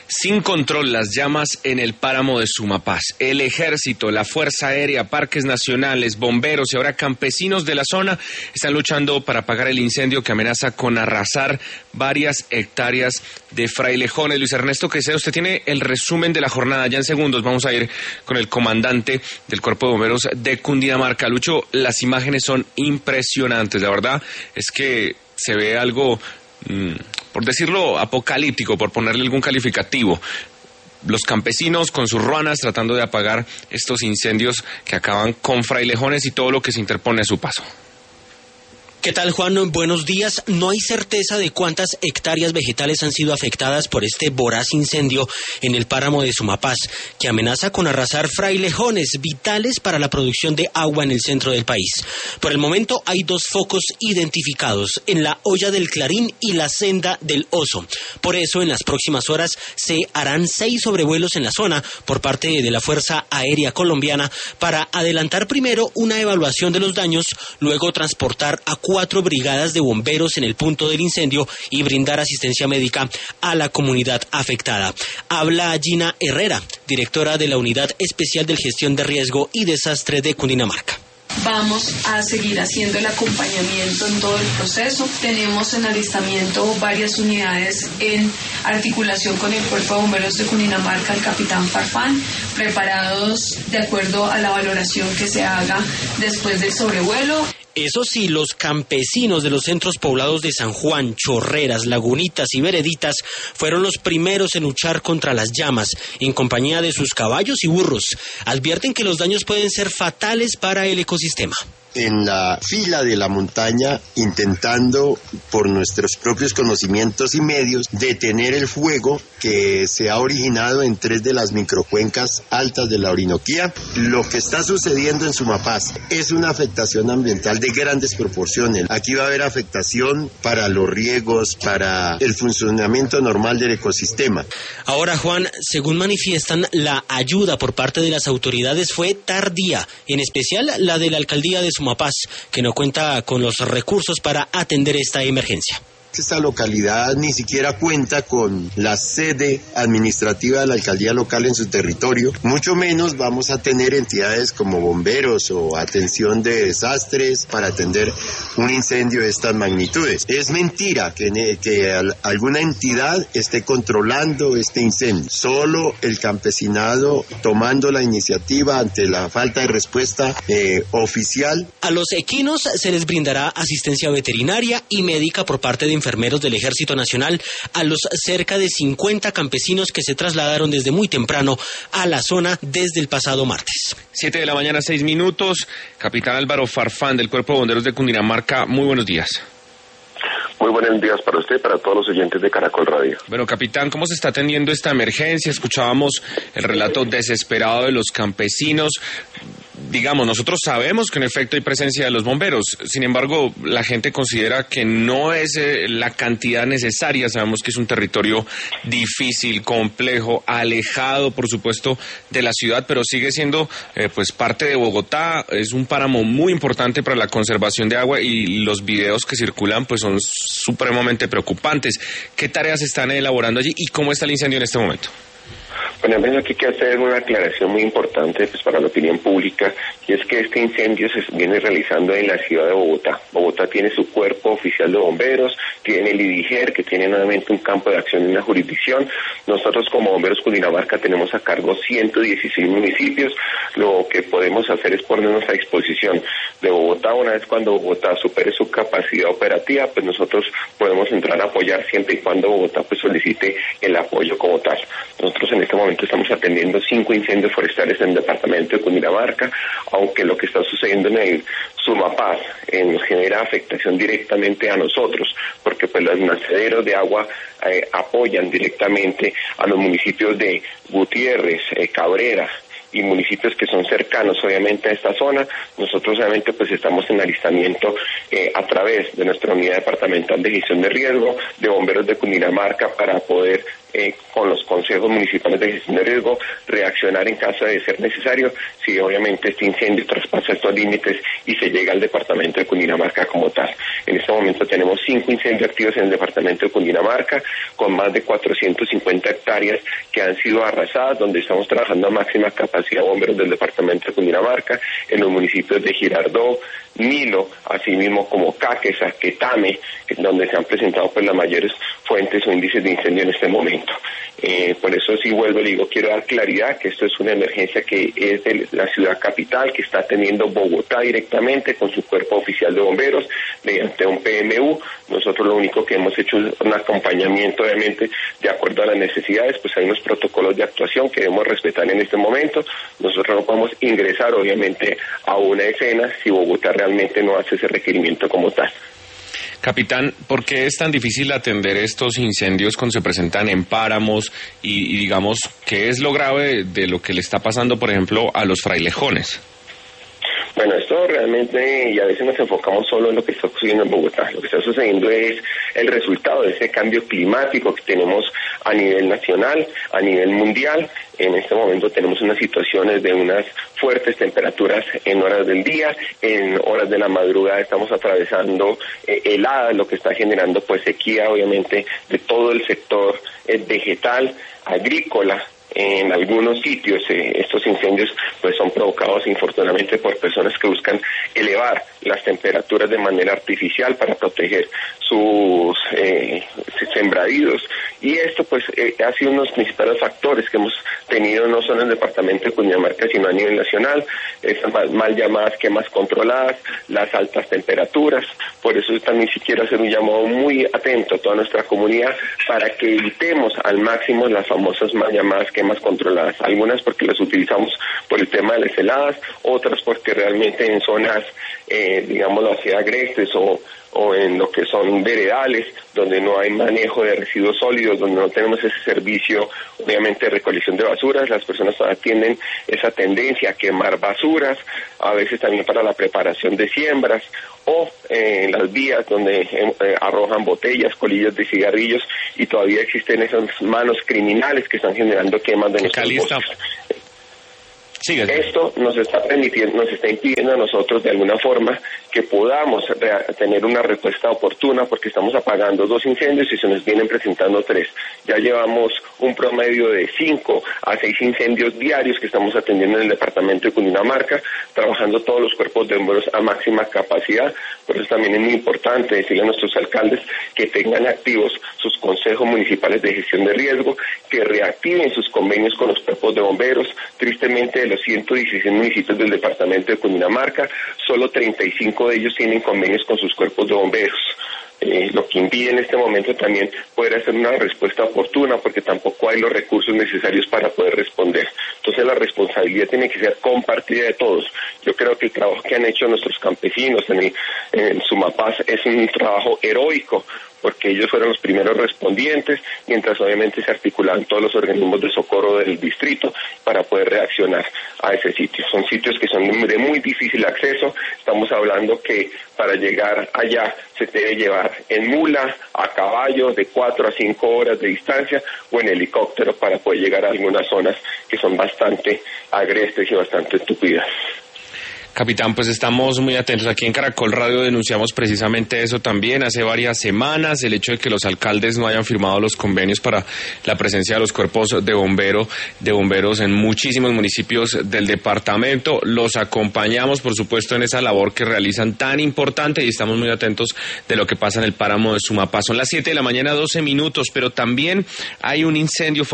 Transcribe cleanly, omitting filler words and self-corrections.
Sin control, las llamas en el páramo de Sumapaz. El ejército, la Fuerza Aérea, parques nacionales, bomberos y ahora campesinos de la zona están luchando para apagar el incendio que amenaza con arrasar varias hectáreas de frailejones. Luis Ernesto Caicedo, usted tiene el resumen de la jornada. Ya en segundos vamos a ir con el comandante del Cuerpo de Bomberos de Cundinamarca. Lucho, las imágenes son impresionantes. La verdad es que se ve algo, por decirlo, apocalíptico, por ponerle algún calificativo. Los campesinos con sus ruanas tratando de apagar estos incendios que acaban con frailejones y todo lo que se interpone a su paso. ¿Qué tal, Juan? Buenos días. No hay certeza de cuántas hectáreas vegetales han sido afectadas por este voraz incendio en el páramo de Sumapaz, que amenaza con arrasar frailejones vitales para la producción de agua en el centro del país. Por el momento hay 2 focos identificados, en la Olla del Clarín y la Senda del Oso. Por eso, en las próximas horas se harán 6 sobrevuelos en la zona por parte de la Fuerza Aérea Colombiana para adelantar primero una evaluación de los daños, luego transportar a 4 brigadas de bomberos en el punto del incendio y brindar asistencia médica a la comunidad afectada. Habla Gina Herrera, directora de la Unidad Especial de Gestión de Riesgo y Desastre de Cundinamarca. Vamos a seguir haciendo el acompañamiento en todo el proceso. Tenemos en alistamiento varias unidades en articulación con el Cuerpo de Bomberos de Cundinamarca, el Capitán Farfán, preparados de acuerdo a la valoración que se haga después del sobrevuelo. Eso sí, los campesinos de los centros poblados de San Juan, Chorreras, Lagunitas y Vereditas fueron los primeros en luchar contra las llamas, en compañía de sus caballos y burros. Advierten que los daños pueden ser fatales para el ecosistema. En la fila de la montaña, intentando por nuestros propios conocimientos y medios detener el fuego que se ha originado en 3 de las microcuencas altas de la Orinoquía. Lo que está sucediendo en Sumapaz es una afectación ambiental de grandes proporciones. Aquí va a haber afectación para los riegos, para el funcionamiento normal del ecosistema. Ahora, Juan, según manifiestan, la ayuda por parte de las autoridades fue tardía, en especial la de la alcaldía de Sumapaz, que no cuenta con los recursos para atender esta emergencia. Esta localidad ni siquiera cuenta con la sede administrativa de la alcaldía local en su territorio, mucho menos vamos a tener entidades como bomberos o atención de desastres para atender un incendio de estas magnitudes. Es mentira que alguna entidad esté controlando este incendio. Solo el campesinado tomando la iniciativa ante la falta de respuesta oficial. A los equinos se les brindará asistencia veterinaria y médica por parte de enfermeros del Ejército Nacional a los cerca de 50 campesinos que se trasladaron desde muy temprano a la zona desde el pasado martes. 7 de la mañana, 6 minutos. Capitán Álvaro Farfán del Cuerpo de Bomberos de Cundinamarca, muy buenos días. Muy buenos días para usted y para todos los oyentes de Caracol Radio. Bueno, capitán, ¿cómo se está atendiendo esta emergencia? Escuchábamos el relato desesperado de los campesinos. Digamos, nosotros sabemos que en efecto hay presencia de los bomberos, sin embargo, la gente considera que no es la cantidad necesaria. Sabemos que es un territorio difícil, complejo, alejado, por supuesto, de la ciudad, pero sigue siendo pues parte de Bogotá. Es un páramo muy importante para la conservación de agua y los videos que circulan pues son supremamente preocupantes. ¿Qué tareas están elaborando allí y cómo está el incendio en este momento? Bueno, aquí hay que hacer una aclaración muy importante pues, para la opinión pública, y es que este incendio se viene realizando en la ciudad de Bogotá. Bogotá tiene su cuerpo oficial de bomberos, tiene el IDIGER, que tiene nuevamente un campo de acción en una jurisdicción. Nosotros como Bomberos Cundinamarca tenemos a cargo 116 municipios. Lo que podemos hacer es ponernos a disposición de Bogotá. Una vez cuando Bogotá supere su capacidad operativa, pues nosotros podemos entrar a apoyar siempre y cuando Bogotá pues solicite el apoyo como tal. Nosotros en este momento estamos atendiendo 5 incendios forestales en el departamento de Cundinamarca, aunque lo que está sucediendo en el Sumapaz nos genera afectación directamente a nosotros, porque pues los nacederos de agua apoyan directamente a los municipios de Gutiérrez, Cabrera y municipios que son cercanos obviamente a esta zona. Nosotros obviamente pues estamos en alistamiento a través de nuestra unidad departamental de gestión de riesgo de bomberos de Cundinamarca para poder con los consejos consejos municipales de gestión de riesgo, reaccionar en caso de ser necesario, si obviamente este incendio traspasa estos límites y se llega al departamento de Cundinamarca como tal. En este momento tenemos 5 incendios activos en el departamento de Cundinamarca, con más de 450 hectáreas que han sido arrasadas, donde estamos trabajando a máxima capacidad bomberos del departamento de Cundinamarca, en los municipios de Girardó, Nilo, así mismo como Caquesa, Quetame, donde se han presentado pues las mayores fuentes o índices de incendio en este momento. Por eso sí vuelvo y digo, quiero dar claridad que esto es una emergencia que es de la ciudad capital, que está teniendo Bogotá directamente con su cuerpo oficial de bomberos mediante un PMU. Nosotros lo único que hemos hecho es un acompañamiento, obviamente, de acuerdo a las necesidades, pues hay unos protocolos de actuación que debemos respetar en este momento. Nosotros no podemos ingresar, obviamente, a una escena si Bogotá realmente no hace ese requerimiento como tal. Capitán, ¿por qué es tan difícil atender estos incendios cuando se presentan en páramos y digamos, qué es lo grave de lo que le está pasando, por ejemplo, a los frailejones? Bueno, esto realmente, y a veces nos enfocamos solo en lo que está sucediendo en Bogotá. Lo que está sucediendo es el resultado de ese cambio climático que tenemos a nivel nacional, a nivel mundial. En este momento tenemos unas situaciones de unas fuertes temperaturas en horas del día, en horas de la madrugada estamos atravesando heladas, lo que está generando pues sequía, obviamente, de todo el sector vegetal, agrícola. En algunos sitios estos incendios pues son provocados infortunadamente por personas que buscan elevar las temperaturas de manera artificial para proteger sus sembradíos, y esto pues ha sido uno de los principales factores que hemos tenido no solo en el departamento de Cundinamarca sino a nivel nacional, esas mal llamadas quemas controladas, las altas temperaturas. Por eso yo también sí quiero hacer un llamado muy atento a toda nuestra comunidad para que evitemos al máximo las famosas mal llamadas quemas controladas, algunas porque las utilizamos por el tema de las heladas, otras porque realmente en zonas, digámoslo así, agrestes o en lo que son veredales, donde no hay manejo de residuos sólidos, donde no tenemos ese servicio, obviamente, de recolección de basuras, las personas tienen esa tendencia a quemar basuras, a veces también para la preparación de siembras, o en las vías donde arrojan botellas, colillas de cigarrillos, y todavía existen esas manos criminales que están generando quemas de nuestros bosques. Esto nos está impidiendo a nosotros de alguna forma que podamos tener una respuesta oportuna, porque estamos apagando 2 incendios y se nos vienen presentando 3. Ya llevamos un promedio de 5 a 6 incendios diarios que estamos atendiendo en el departamento de Cundinamarca, trabajando todos los cuerpos de bomberos a máxima capacidad. Por eso también es muy importante decirle a nuestros alcaldes que tengan activos sus consejos municipales de gestión de riesgo, que reactiven sus convenios con los cuerpos de bomberos. Tristemente, de los 116 municipios del departamento de Cundinamarca, solo 35 de ellos tienen convenios con sus cuerpos de bomberos. Lo que impide en este momento también poder hacer una respuesta oportuna, porque tampoco hay los recursos necesarios para poder responder. Entonces la responsabilidad tiene que ser compartida de todos. Yo creo que el trabajo que han hecho nuestros campesinos en Sumapaz es un trabajo heroico, porque ellos fueron los primeros respondientes, mientras obviamente se articulaban todos los organismos de socorro del distrito para poder reaccionar a ese sitio. Son sitios que son de muy difícil acceso. Estamos hablando que para llegar allá se debe llevar en mula, a caballo, de 4 a 5 horas de distancia, o en helicóptero para poder llegar a algunas zonas que son bastante agrestes y bastante tupidas. Capitán, pues estamos muy atentos. Aquí en Caracol Radio denunciamos precisamente eso también hace varias semanas, el hecho de que los alcaldes no hayan firmado los convenios para la presencia de los cuerpos de bomberos en muchísimos municipios del departamento. Los acompañamos, por supuesto, en esa labor que realizan tan importante, y estamos muy atentos de lo que pasa en el páramo de Sumapaz. Son las 7 de la mañana, 12 minutos, pero también hay un incendio